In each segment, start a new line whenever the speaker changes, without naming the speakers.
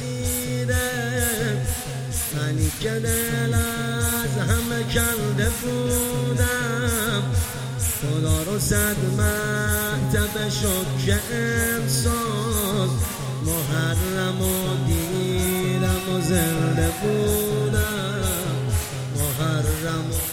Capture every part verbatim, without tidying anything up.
رسیده، منی که دل از همه کنده بودم. خدا رو صد مرتبه شد که امسال محرم و دیدم و زنده بودم. محرم و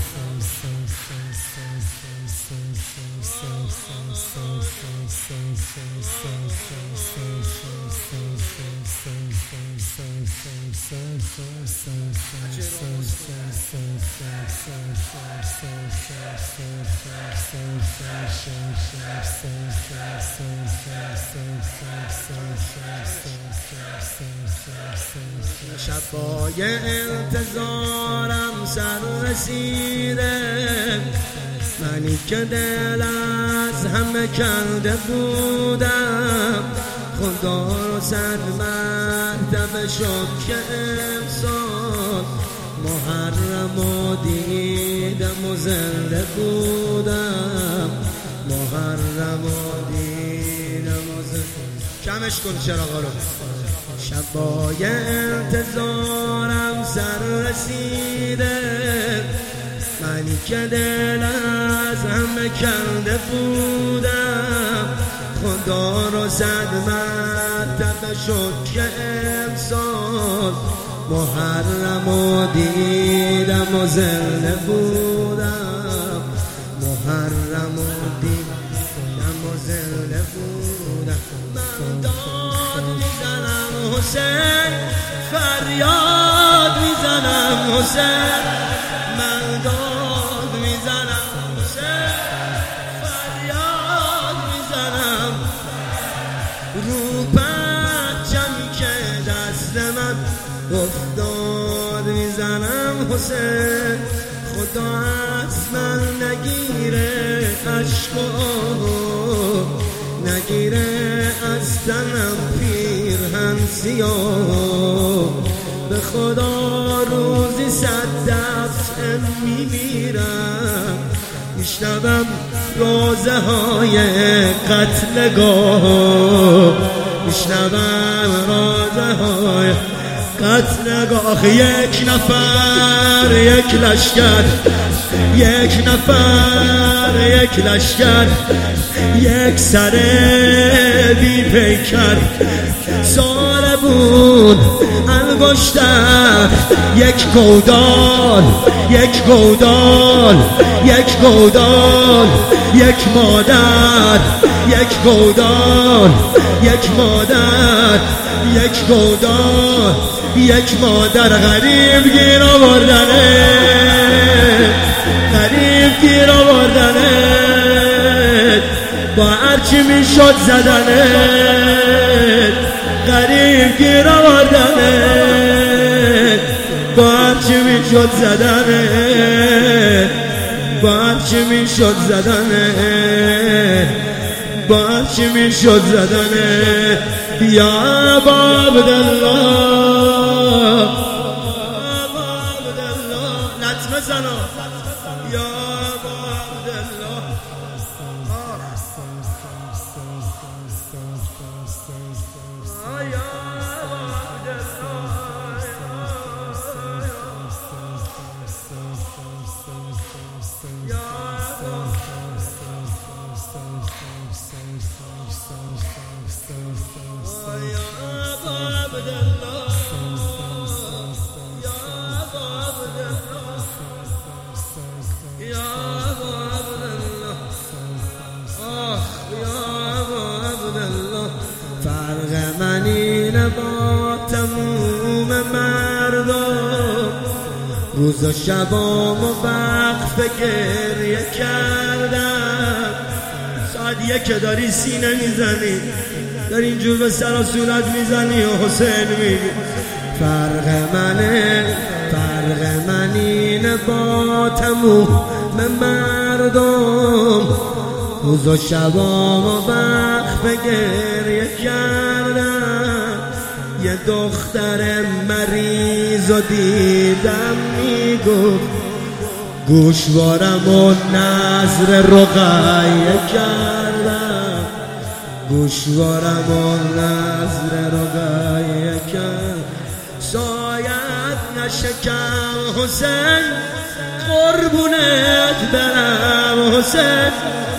شبای انتظارم سر رسیده، منی که دل از همه کرده بودم. خدا رو صد مرتبه شد که امسال محرم و دیدم و زنده بودم. محرم و دیدم و زنده. کمش کن چراغا رو. شبای انتظارم سر رسیده، منی که دل از همه کرده بودم. خدا رو صد مرتبه شد که امسال محرم و دیدم و زنده بودم. محرم و دیدم و زنده بودم. من داد میزنم حسین، فریاد میزنم حسین. من داد میزنم حسین، فریاد میزنم. رو پرچمی که دست من افتاد میزنم حسین. خدا از من نگیره عشقو، نگیره از تنم پیرهن سیاه. به خدا روزی صد دفعه میمیرم، میشنوم روزه های قتلگاه، میشنوم روزه های قتلگاه. یک نفر یک لشکر، یک نفر یک لشکر، یک سر بی پیکر. ساره بود انگشتر، یک گودال، یک گودال، یک گودال، یک مادر، یک گودال، یک مادر، یک گودال، یک مادر. غریب گیر آوردنه، غریب گیر آوردنه، با هرچی میشد زدنه. غریب گیر آوردنه، با هرچی میشد زدنه، با هرچی میشد زدنه، با هرچی میشد زدنه. یا ابا عبدالله، ابا عبدالله، لطمه زنا. یا ابا عبدالله، فرق من اینه با تموم مردم، روز و شبام و وقف گریه کردم. ساعت یک داری سینه میزنی، داری اینجور به سر و صورت میزنی و حسین میگی. فرق منه، فرق من اینه با تموم مردم، روز و شبام و وقف گریه کردم. یه دختر مریض و دیدم میگفت گوشوارم و نظر رقیه کردم، گوشوارم و نظر رقیه کردم. نشکم حسین، قربونت برم حسین،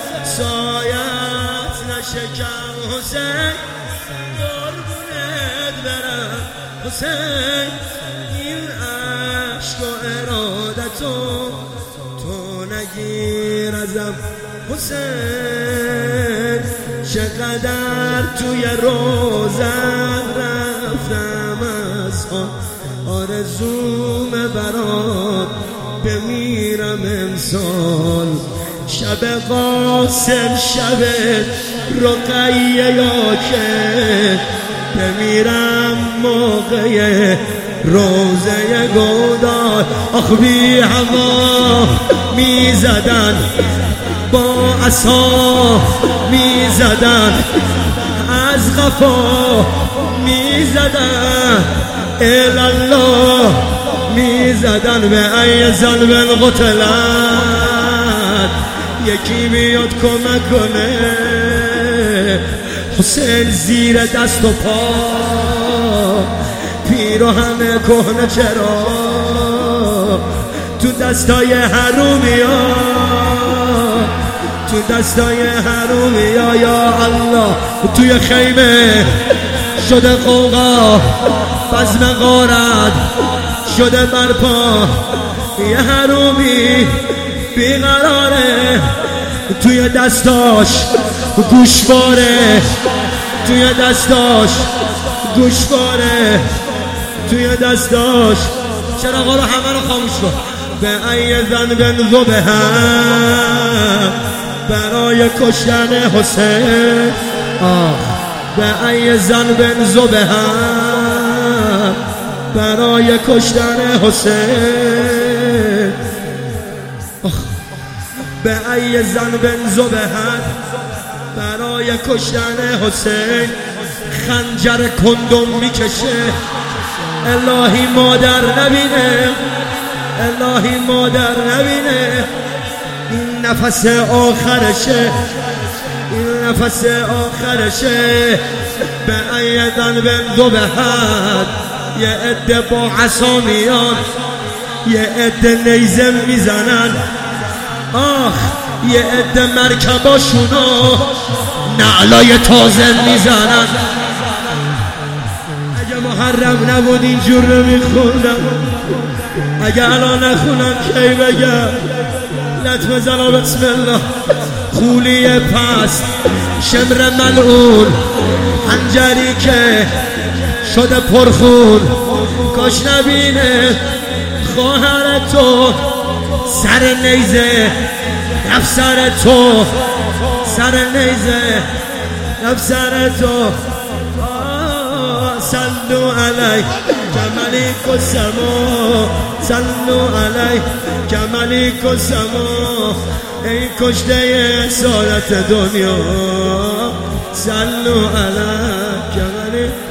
سایت نشکم حسین، قربونت برم حسین. این عشق و ارادتو تو نگیر ازم حسین. چقدر توی روزم رفتم از آن آرزوم برات بمیرم امسال. شب قاسم شب رقیه یا که بمیرم موقع روزه گودال. آخ بی هوا میزدن با عصا میزدن، از قفا میزدن، الالله میزدن. به ای ذنب قتلت یکی بیاد کمک کنه. حسین زیر دست و پا پیراهن کهنه چرا تو دستای حرومی ها، تو دستای حرومی ها. یا الله توی خیمه شده قوقا، بزم غارت شده برپا. یه حرومی بیقراره توی دستاش گوشواره، توی دستاش گوشواره، توی دستاش. چراغا رو همه رو خاموش کن. به ای ذنب ذبح برای کشتن حسین. آه به ای ذنب ذبح برای کشتن حسین. به ای ذنب ذبح برای کشتن حسین. خنجر کندم میکشه الهی مادر نبینه، الهی مادر نبینه. این نفس آخرشه، این نفس آخرشه. به ای ذنب ذبح یه عده با عصا میان، یه عده نیزه میزنن. آخ یه عده مرکباشونو نعلای تازه میزنن. اگه محرم نبود اینجور نمیخوندم، اگه الان نخونم کی بگم؟ لطمه زنا بسم الله. خولی پس شمر ملعون، حنجری که شده پرخون. کاش نبینه خواهر تو سر نیزه رفت سر تو، سر نیزه رفت سر تو. صلوا علی کملیک السما، صلوا علی کملیک السما. ای کشته سعادت دنیا، صلوا علی کملیک